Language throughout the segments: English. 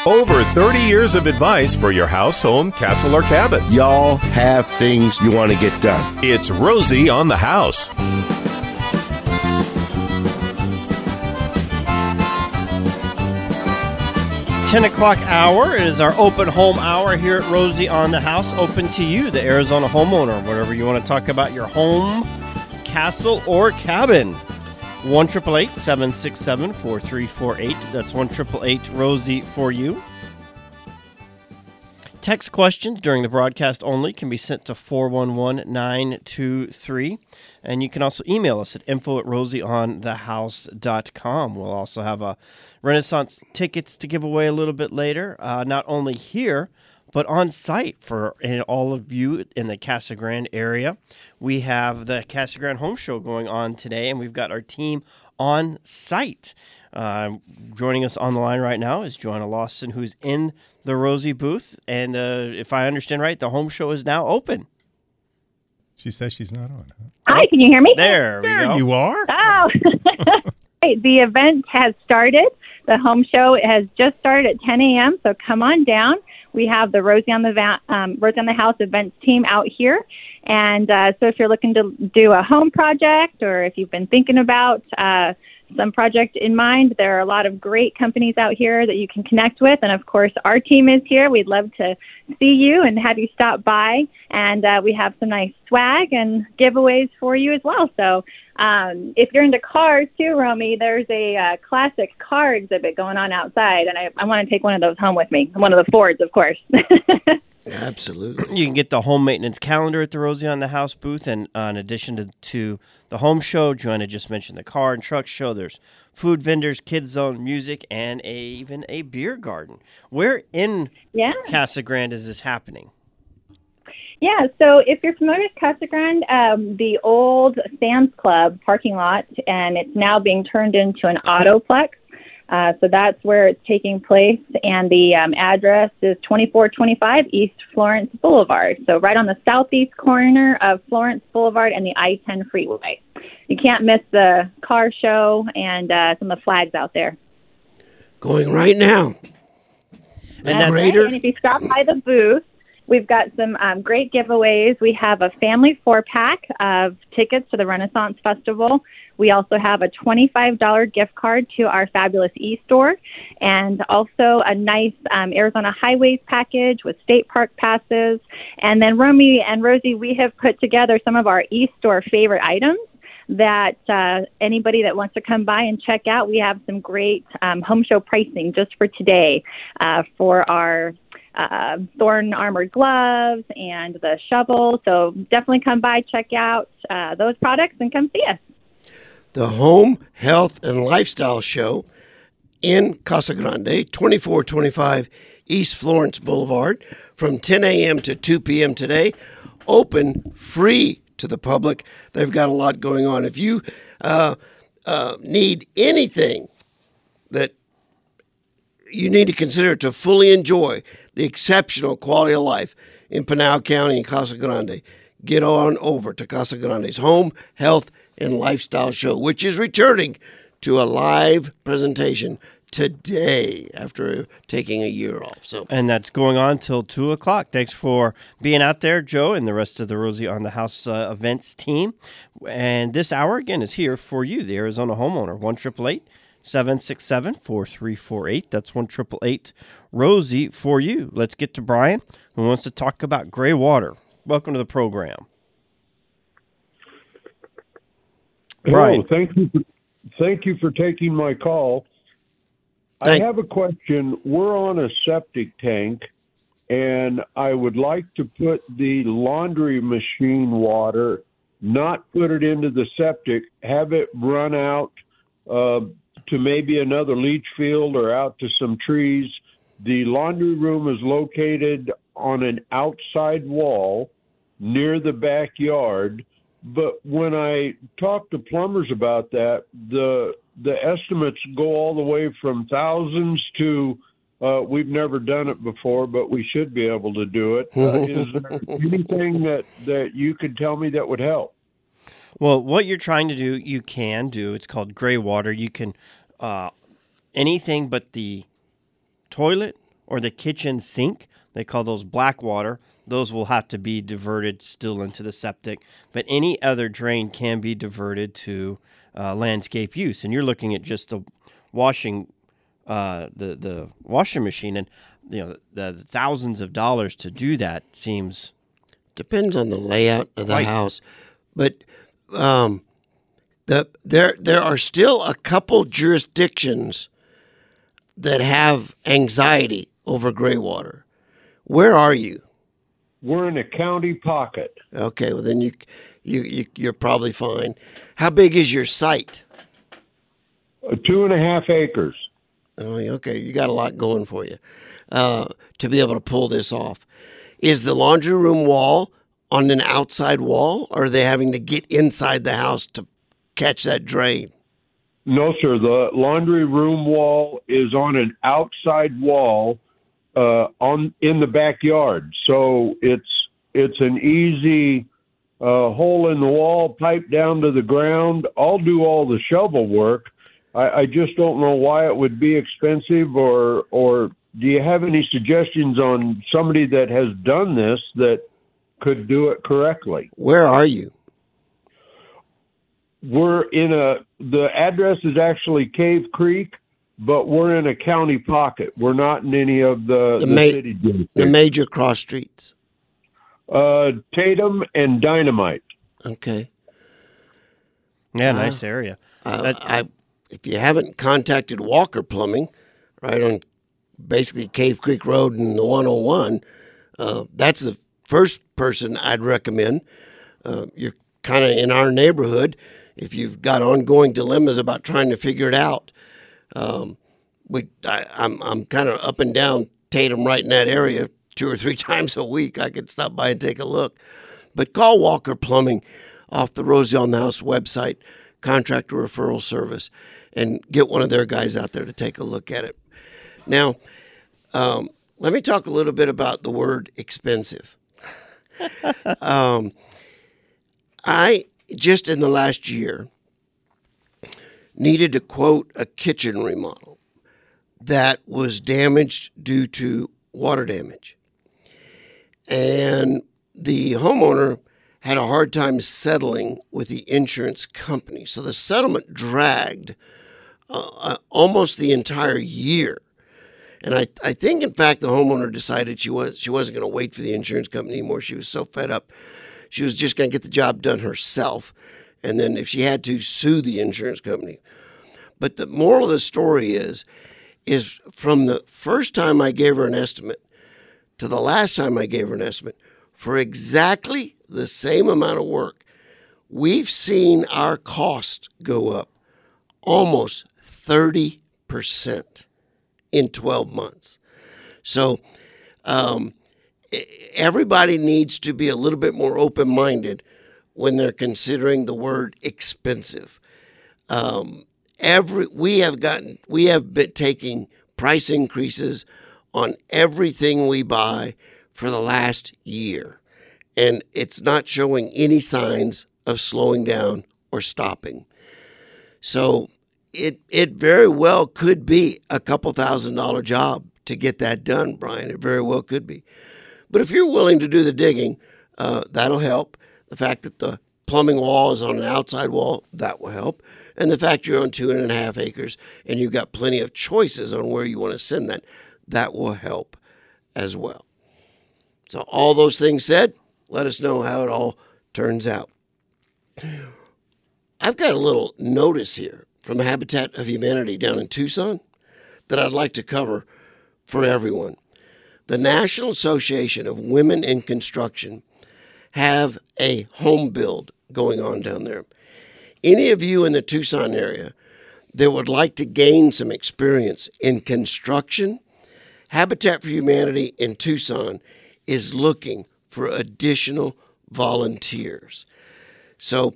Over 30 years of advice for your house, home, castle, or cabin. Y'all have things you want to get done. It's Rosie on the House. 10 o'clock hour is our open home hour here at Rosie on the House. Open to you, the Arizona homeowner, whatever you want to talk about, your home, castle, or cabin. 1-888-767-4348. That's 1-888-ROSIE for you. Text questions during the broadcast only can be sent to 411-923. And you can also email us at info@rosieonthehouse.com. We'll also have a Renaissance tickets to give away a little bit later, not only here, but on site for all of you in the Casa Grande area. We have the Casa Grande Home Show going on today, and we've got our team on site. Joining us on the line right now is Joanna Lawson, who's in the Rosie booth. And if I understand right, the home show is now open. She says she's not on. Huh? Hi, can you hear me? There we go. You are? Oh, the event has started. The home show has just started at 10 a.m., so come on down. We have the Rosie on the House events team out here. And so if you're looking to do a home project, or if you've been thinking about some project in mind, there are a lot of great companies out here that you can connect with. And, of course, our team is here. We'd love to see you and have you stop by. And we have some nice swag and giveaways for you as well. So if you're into cars, too, Romy, there's a classic car exhibit going on outside. And I want to take one of those home with me, one of the Fords, of course. Absolutely. You can get the home maintenance calendar at the Rosie on the House booth. And in addition to the home show, Joanna just mentioned the car and truck show. There's food vendors, kids zone, music, and even a beer garden. Where in Casa Grande is this happening? Yeah, so if you're familiar with Casa Grande, the old Sam's Club parking lot, and it's now being turned into an Autoplex. So that's where it's taking place, and the address is 2425 East Florence Boulevard. So right on the southeast corner of Florence Boulevard and the I-10 freeway. You can't miss the car show and some of the flags out there. Going right now. And if you stop by the booth, we've got some great giveaways. We have a family 4-pack of tickets to the Renaissance Festival. We also have a $25 gift card to our fabulous e-store, and also a nice Arizona Highways package with state park passes. And then Romy and Rosie, we have put together some of our e-store favorite items that anybody that wants to come by and check out. We have some great home show pricing just for today for our Thorn armored gloves and the shovel. So definitely come by, check out those products, and come see us. The Home, Health, and Lifestyle Show in Casa Grande, 2425 East Florence Boulevard, from 10 a.m. to 2 p.m. today. Open, free to the public. They've got a lot going on. If you need anything that you need to consider to fully enjoy the exceptional quality of life in Pinal County and Casa Grande, get on over to Casa Grande's Home, Health, and Lifestyle Show, which is returning to a live presentation today after taking a year off. And that's going on till 2 o'clock. Thanks for being out there, Joe, and the rest of the Rosie on the House events team. And this hour, again, is here for you, the Arizona homeowner. 1-888-767-4348. That's 1-888-ROSIE for you. Let's get to Brian, who wants to talk about gray water. Welcome to the program. Brian. Hello, thank you for taking my call. I have a question. We're on a septic tank, and I would like to put the laundry machine water, not put it into the septic, have it run out to maybe another leach field or out to some trees. The laundry room is located on an outside wall near the backyard. But when I talk to plumbers about that, the estimates go all the way from thousands to we've never done it before, but we should be able to do it. Is there anything that you could tell me that would help? Well, what you're trying to do, you can do. It's called gray water. You can anything but the toilet, or the kitchen sink, they call those black water, those will have to be diverted still into the septic. But any other drain can be diverted to landscape use. And you're looking at just the washing, the washing machine, and the thousands of dollars to do that seems... Depends on the layout of the house. But there are still a couple jurisdictions that have anxiety over gray water. Where are you? We're in a county pocket. Okay, well then you're probably fine. How big is your site? 2.5 acres. Oh, okay. You got a lot going for you to be able to pull this off. Is the laundry room wall on an outside wall, or are they having to get inside the house to catch that drain? No, sir. The laundry room wall is on an outside wall in the backyard. So it's an easy hole in the wall, pipe down to the ground. I'll do all the shovel work. I just don't know why it would be expensive, or do you have any suggestions on somebody that has done this that could do it correctly? Where are you? We're the address is actually Cave Creek, but we're in a county pocket. We're not in any of the city districts. The major cross streets. Tatum and Dynamite. Okay. Yeah, nice area. If you haven't contacted Walker Plumbing, right on basically Cave Creek Road and the 101, that's the first person I'd recommend. You're kind of in our neighborhood. If you've got ongoing dilemmas about trying to figure it out, I'm kind of up and down Tatum right in that area 2 or 3 times a week. I could stop by and take a look. But call Walker Plumbing off the Rosie on the House website, contractor referral service, and get one of their guys out there to take a look at it. Now, let me talk a little bit about the word expensive. I, just in the last year, needed to quote a kitchen remodel that was damaged due to water damage. And the homeowner had a hard time settling with the insurance company. So the settlement dragged almost the entire year. And I think, in fact, the homeowner decided she wasn't going to wait for the insurance company anymore. She was so fed up. She was just going to get the job done herself. And then if she had to, sue the insurance company. But the moral of the story is from the first time I gave her an estimate to the last time I gave her an estimate, for exactly the same amount of work, we've seen our cost go up almost 30% in 12 months. So everybody needs to be a little bit more open-minded when they're considering the word expensive. We have been taking price increases on everything we buy for the last year, and it's not showing any signs of slowing down or stopping. So it very well could be a couple $1,000 job to get that done, Brian. It very well could be. But if you're willing to do the digging, that'll help. The fact that the plumbing wall is on an outside wall, that will help. And the fact you're on 2.5 acres and you've got plenty of choices on where you want to send that will help as well. So all those things said, let us know how it all turns out. I've got a little notice here from Habitat of Humanity down in Tucson that I'd like to cover for everyone. The National Association of Women in Construction have a home build going on down there. Any of you in the Tucson area that would like to gain some experience in construction, Habitat for Humanity in Tucson is looking for additional volunteers. So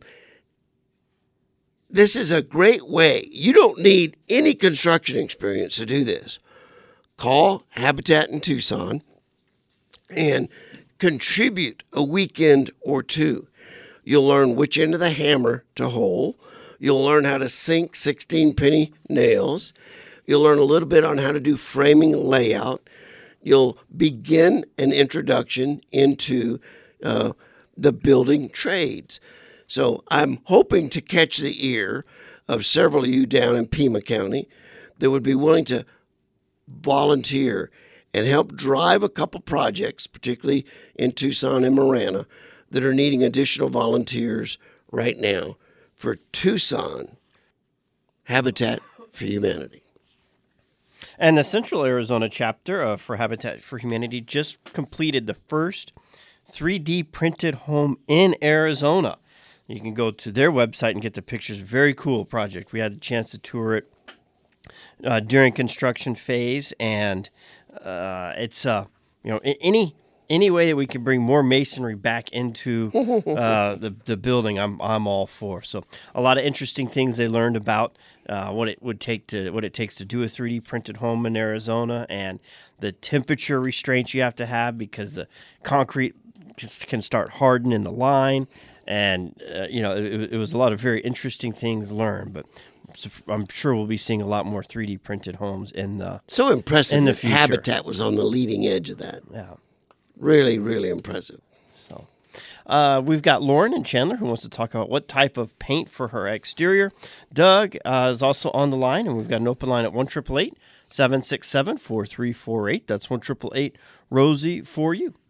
this is a great way. You don't need any construction experience to do this. Call Habitat in Tucson and contribute a weekend or two. You'll learn which end of the hammer to hole. You'll learn how to sink 16-penny nails. You'll learn a little bit on how to do framing layout. you'll begin an introduction into the building trades. So I'm hoping to catch the ear of several of you down in Pima County that would be willing to volunteer and help drive a couple projects, particularly in Tucson and Marana, that are needing additional volunteers right now for Tucson Habitat for Humanity. And the Central Arizona chapter for Habitat for Humanity just completed the first 3D printed home in Arizona. You can go to their website and get the pictures. Very cool project. We had the chance to tour it during construction phase, and it's any way that we can bring more masonry back into the building, I'm all for. So a lot of interesting things they learned about what it takes to do a 3D printed home in Arizona, and the temperature restraints you have to have because the concrete can start hardening in the line, and it was a lot of very interesting things learned. But I'm sure we'll be seeing a lot more 3D printed homes in the so impressive. In the that future. Habitat was on the leading edge of that. Yeah, really, really impressive. So. We've got Lauren and Chandler who wants to talk about what type of paint for her exterior. Doug is also on the line, and we've got an open line at 1-888-767-4348. That's 1-888-ROSIE for you.